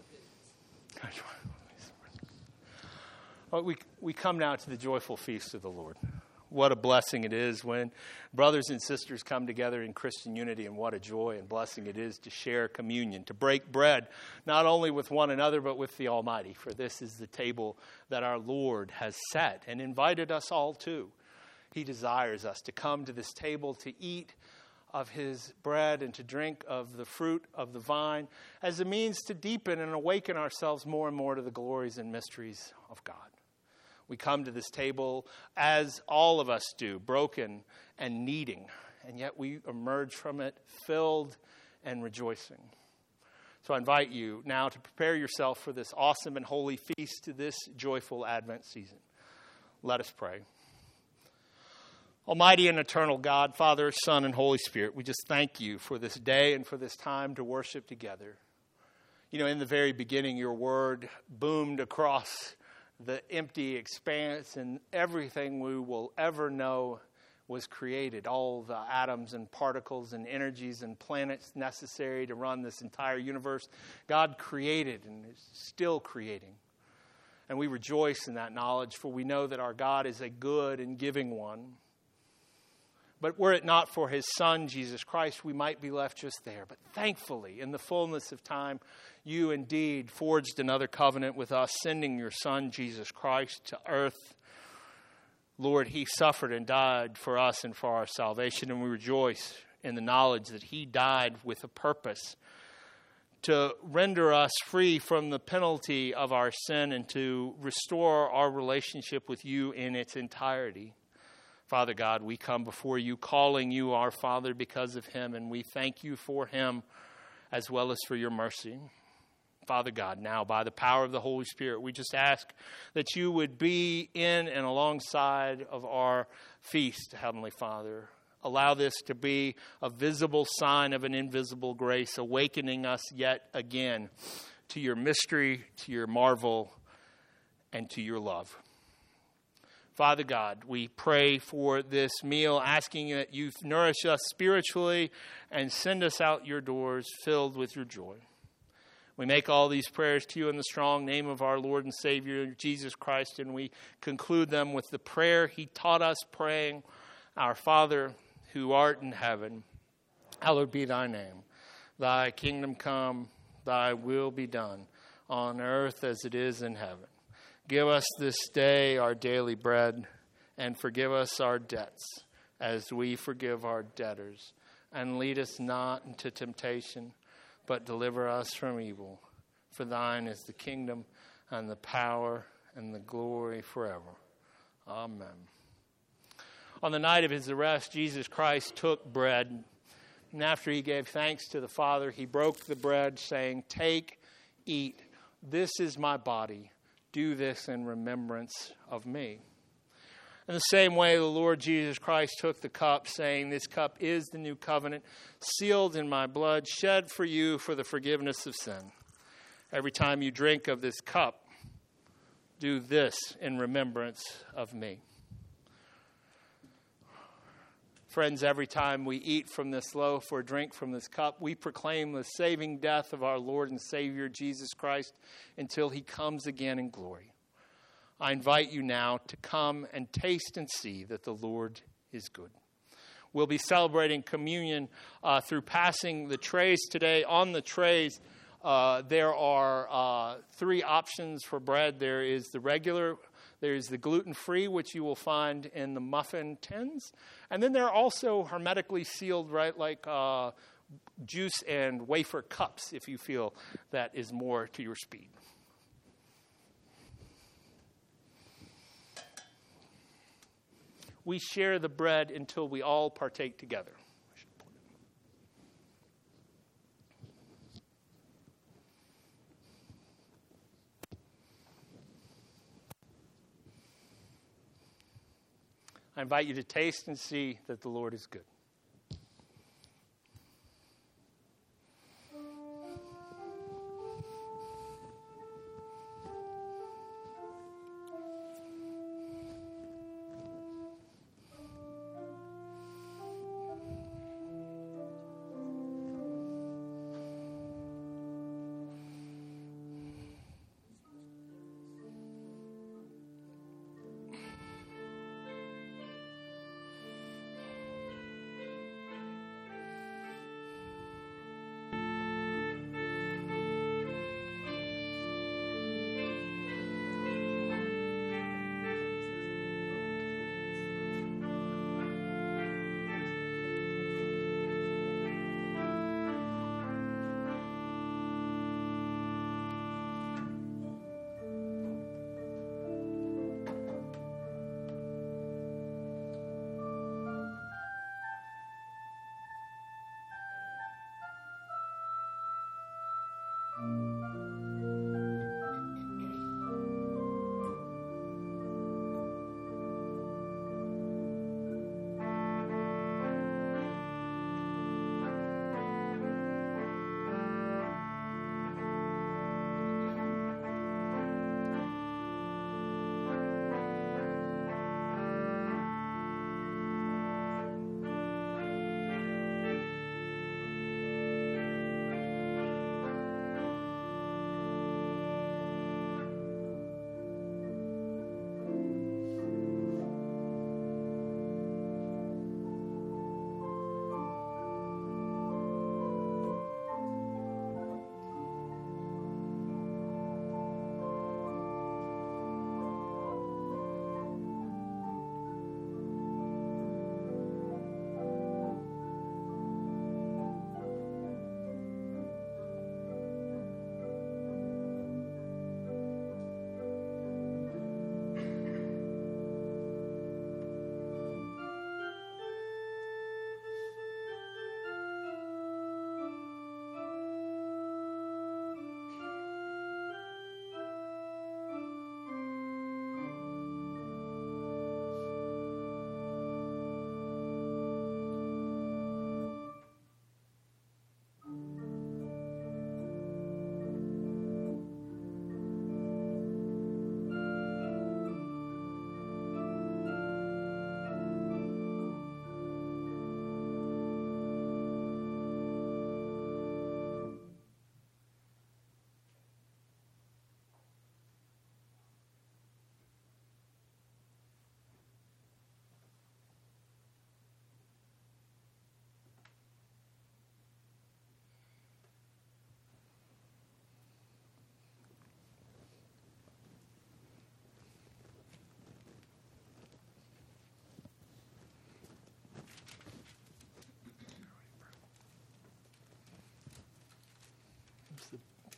Well, we come now to the joyful feast of the Lord. What a blessing it is when brothers and sisters come together in Christian unity, and what a joy and blessing it is to share communion, to break bread, not only with one another, but with the Almighty. For this is the table that our Lord has set and invited us all to. He desires us to come to this table to eat of His bread and to drink of the fruit of the vine as a means to deepen and awaken ourselves more and more to the glories and mysteries of God. We come to this table as all of us do, broken and needing, and yet we emerge from it filled and rejoicing. So I invite you now to prepare yourself for this awesome and holy feast to this joyful Advent season. Let us pray. Almighty and eternal God, Father, Son, and Holy Spirit, we just thank you for this day and for this time to worship together. You know, in the very beginning, your word boomed across the empty expanse, and everything we will ever know was created. All the atoms and particles and energies and planets necessary to run this entire universe, God created and is still creating. And we rejoice in that knowledge, for we know that our God is a good and giving one. But were it not for his Son, Jesus Christ, we might be left just there. But thankfully, in the fullness of time, you indeed forged another covenant with us, sending your Son, Jesus Christ, to earth. Lord, he suffered and died for us and for our salvation, and we rejoice in the knowledge that he died with a purpose to render us free from the penalty of our sin and to restore our relationship with you in its entirety. Father God, we come before you calling you our Father because of him, and we thank you for him as well as for your mercy. Father God, now by the power of the Holy Spirit, we just ask that you would be in and alongside of our feast, Heavenly Father. Allow this to be a visible sign of an invisible grace, awakening us yet again to your mystery, to your marvel, and to your love. Father God, we pray for this meal, asking that you nourish us spiritually and send us out your doors filled with your joy. We make all these prayers to you in the strong name of our Lord and Savior, Jesus Christ, and we conclude them with the prayer he taught us, praying, Our Father, who art in heaven, hallowed be thy name. Thy kingdom come, thy will be done, on earth as it is in heaven. Give us this day our daily bread, and forgive us our debts, as we forgive our debtors. And lead us not into temptation, but deliver us from evil. For thine is the kingdom and the power and the glory forever. Amen. On the night of his arrest, Jesus Christ took bread, and after he gave thanks to the Father, he broke the bread, saying, Take, eat, this is my body. Do this in remembrance of me. In the same way, the Lord Jesus Christ took the cup, saying, This cup is the new covenant, sealed in my blood, shed for you for the forgiveness of sin. Every time you drink of this cup, do this in remembrance of me. Friends, every time we eat from this loaf or drink from this cup, we proclaim the saving death of our Lord and Savior, Jesus Christ, until he comes again in glory. I invite you now to come and taste and see that the Lord is good. We'll be celebrating communion through passing the trays today. On the trays, there are three options for bread. There is the regular, there is the gluten-free, which you will find in the muffin tins. And then there are also hermetically sealed, right, like juice and wafer cups, if you feel that is more to your speed. We share the bread until we all partake together. I invite you to taste and see that the Lord is good.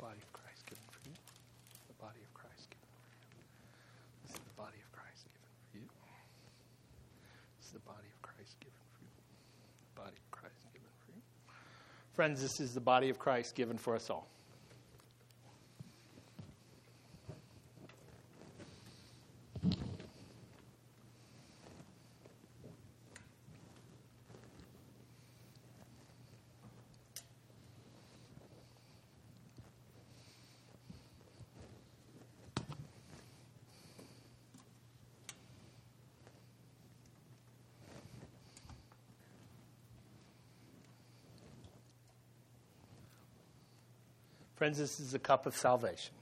body of Christ given for you. The body of Christ given for you. This is the body of Christ given for you. This is the body of Christ given for you. The body of Christ given for you. Friends, this is the body of Christ given for us all. Friends, this is the cup of salvation.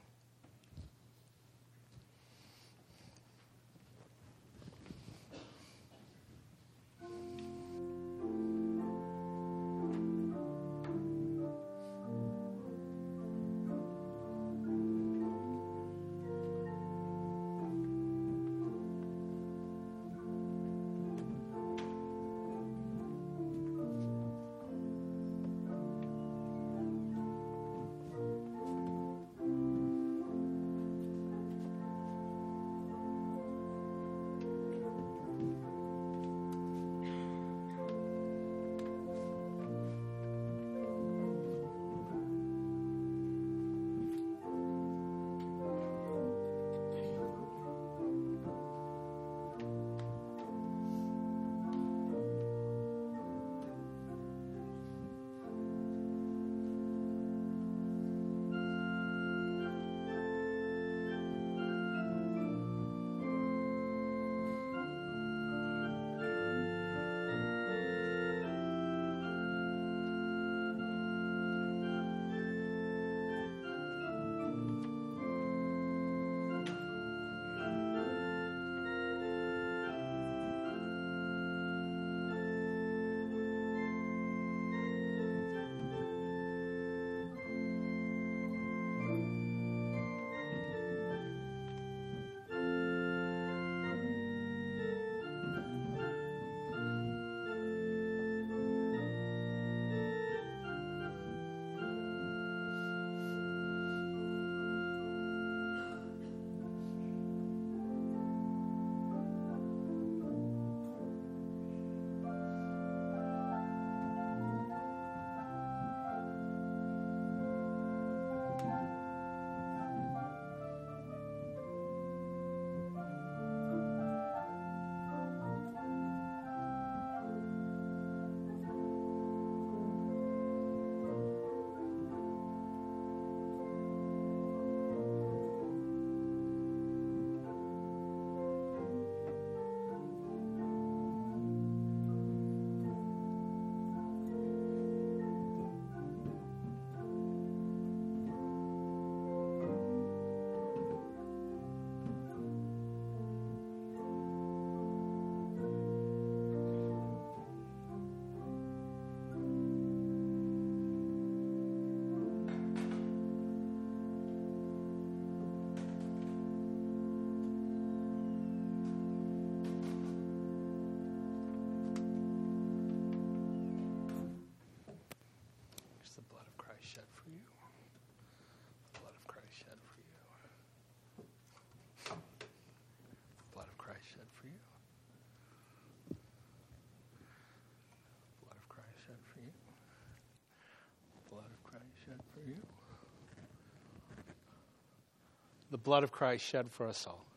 The blood of Christ shed for us all.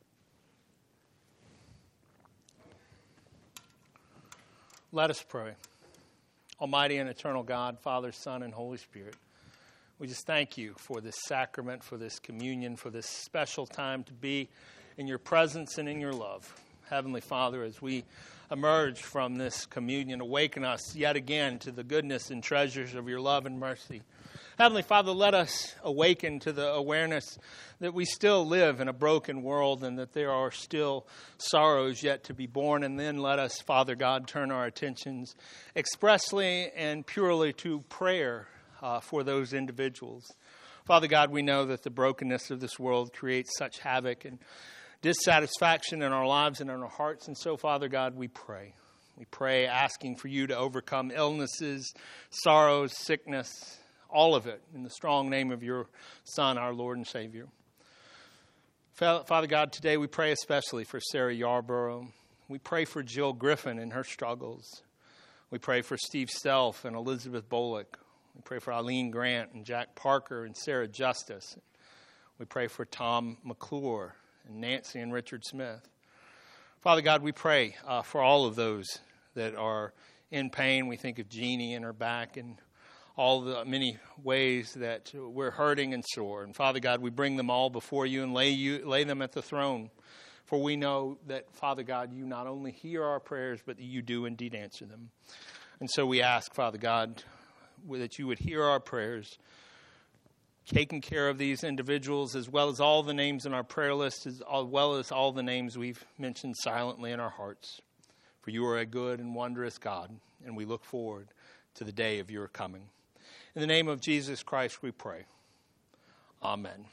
Let us pray. Almighty and eternal God, Father, Son, and Holy Spirit, we just thank you for this sacrament, for this communion, for this special time to be in your presence and in your love. Heavenly Father, as we emerge from this communion, awaken us yet again to the goodness and treasures of your love and mercy. Heavenly Father, let us awaken to the awareness that we still live in a broken world and that there are still sorrows yet to be borne. And then let us, Father God, turn our attentions expressly and purely to prayer for those individuals. Father God, we know that the brokenness of this world creates such havoc and dissatisfaction in our lives and in our hearts. And so, Father God, we pray. We pray asking for you to overcome illnesses, sorrows, sickness, all of it in the strong name of your Son, our Lord and Savior. Father God, today we pray especially for Sarah Yarborough. We pray for Jill Griffin and her struggles. We pray for Steve Stelf and Elizabeth Bullock. We pray for Eileen Grant and Jack Parker and Sarah Justice. We pray for Tom McClure and Nancy and Richard Smith. Father God, we pray for all of those that are in pain. We think of Jeannie and her back and all the many ways that we're hurting and sore. And Father God, we bring them all before you and lay them at the throne. For we know that, Father God, you not only hear our prayers, but that you do indeed answer them. And so we ask, Father God, that you would hear our prayers, taking care of these individuals, as well as all the names in our prayer list, as well as all the names we've mentioned silently in our hearts. For you are a good and wondrous God, and we look forward to the day of your coming. In the name of Jesus Christ we pray. Amen.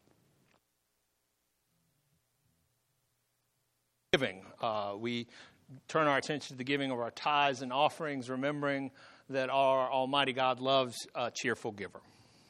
Giving. We turn our attention to the giving of our tithes and offerings, remembering that our Almighty God loves a cheerful giver.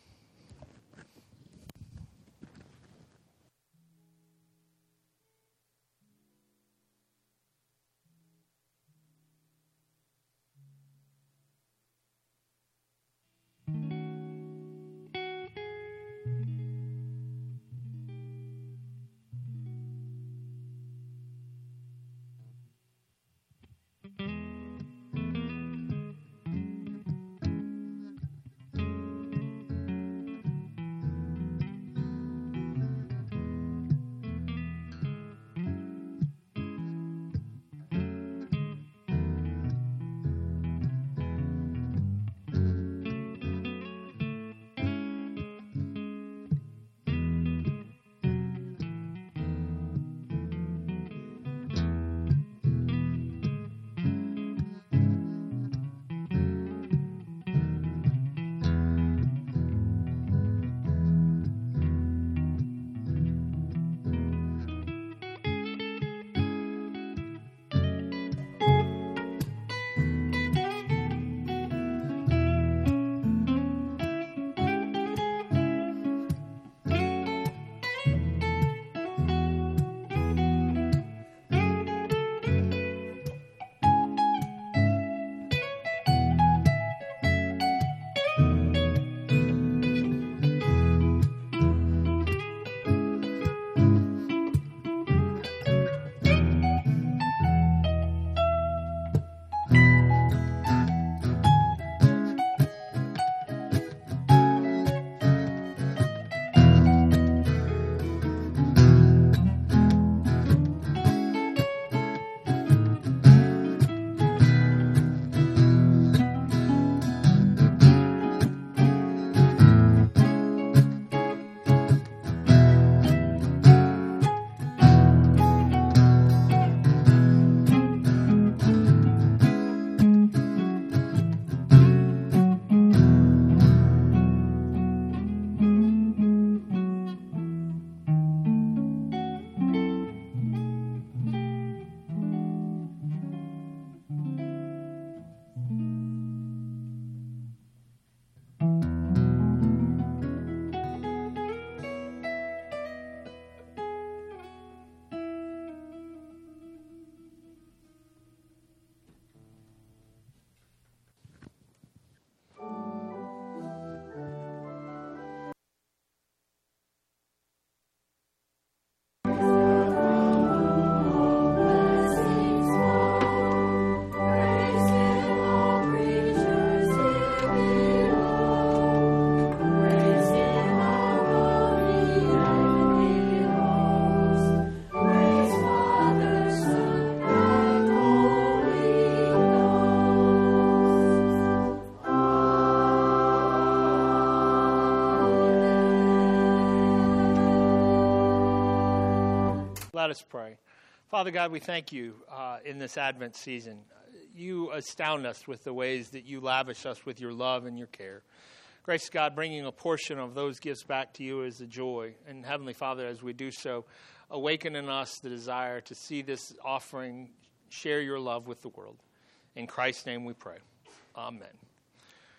Let us pray. Father God, we thank you in this Advent season. You astound us with the ways that you lavish us with your love and your care. Gracious God, bringing a portion of those gifts back to you is a joy. And Heavenly Father, as we do so, awaken in us the desire to see this offering share your love with the world. In Christ's name we pray. Amen.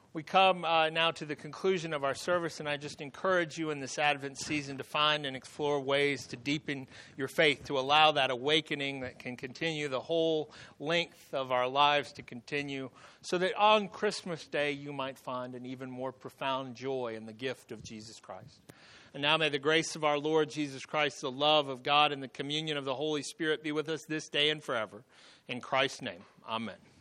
We come now to the conclusion of our service, and I just encourage you in this Advent season to find and explore ways to deepen your faith, to allow that awakening that can continue the whole length of our lives to continue, so that on Christmas Day you might find an even more profound joy in the gift of Jesus Christ. And now may the grace of our Lord Jesus Christ, the love of God, and the communion of the Holy Spirit be with us this day and forever. In Christ's name, amen.